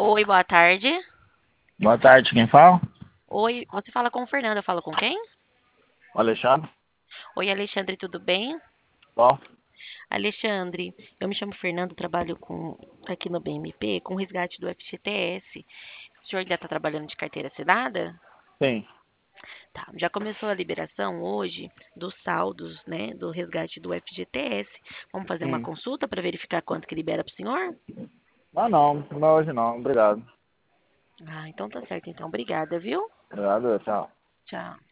Oi, boa tarde. Boa tarde, quem fala? Oi, você fala com o Fernando, eu falo com quem? O Alexandre? Oi, Alexandre, tudo bem? Bom, Alexandre, eu me chamo Fernando, trabalho aqui no BMP com resgate do FGTS. O senhor ainda está trabalhando de carteira assinada? sim. Tá, já começou a liberação hoje dos saldos, né, do resgate do FGTS. Vamos fazer uma Hum. consulta para verificar quanto que libera para o senhor? Ah, não hoje não. Obrigado. Ah, então tá certo, então. Obrigada, viu? Obrigado, tchau. Tchau.